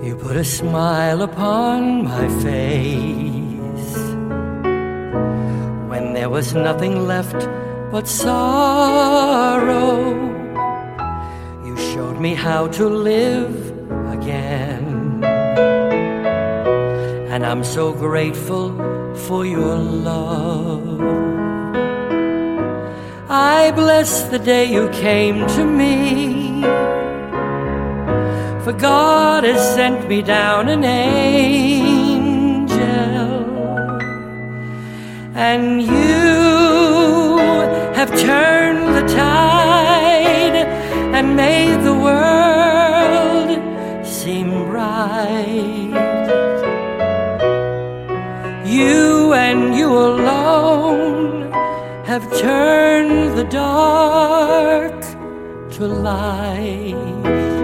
You put a smile upon my face when there was nothing left but sorrow. You showed me how to live again, and I'm so grateful for your love. I bless the day you came to me, for God has sent me down an angel, and you have turned the tide and made the world seem bright. You and you alone have turned the dark to light.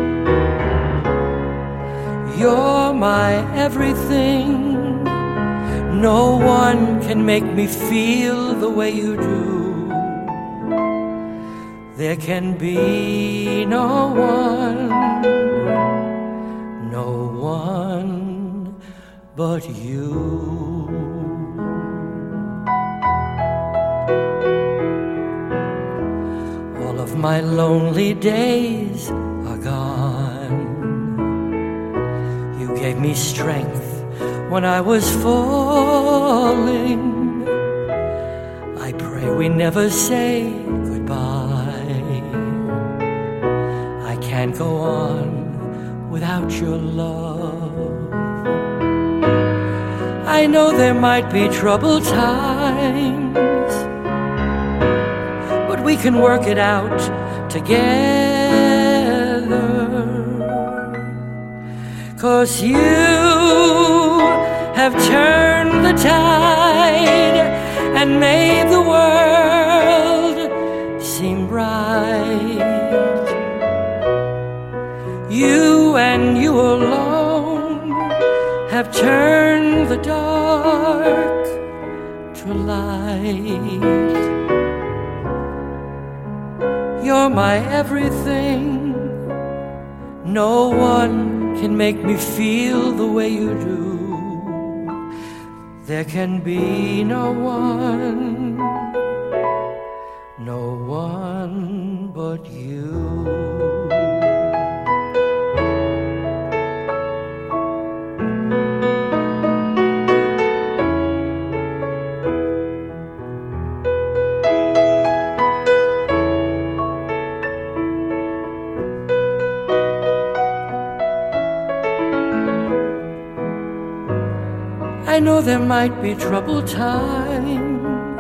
You're my everything. No one can make me feel the way you do. There can be no one but you. All of my lonely days are gone. You gave me strength when I was falling. I pray we never say goodbye. I can't go on without your love. I know there might be troubled times, but we can work it out together. 'Cause you have turned the tide and made the world seem bright. You and you alone have turned the dark to light. You're my everything. No one can make me feel the way you do. There can be no one but you. I know there might be troubled times,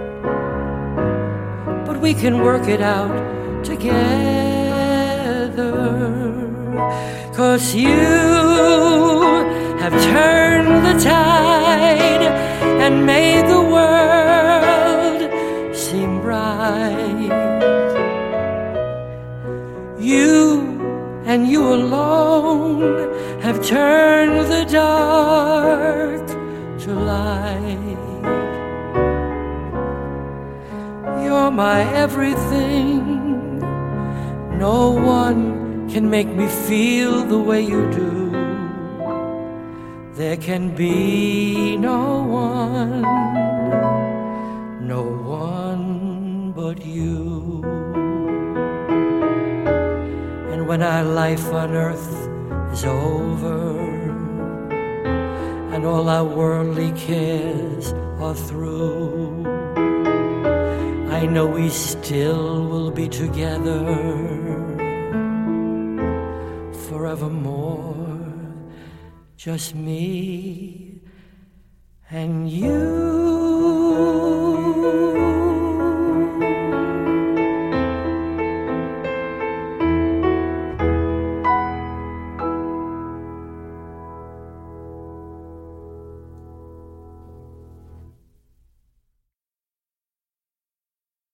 but we can work it out together. 'Cause you have turned the tide and made the world seem bright. You and you alone have turned the dark to light. You're my everything. No one can make me feel the way you do. There can be no one but you. And when our life on earth is over, and all our worldly cares are through, I know we still will be together forevermore. Just me and you.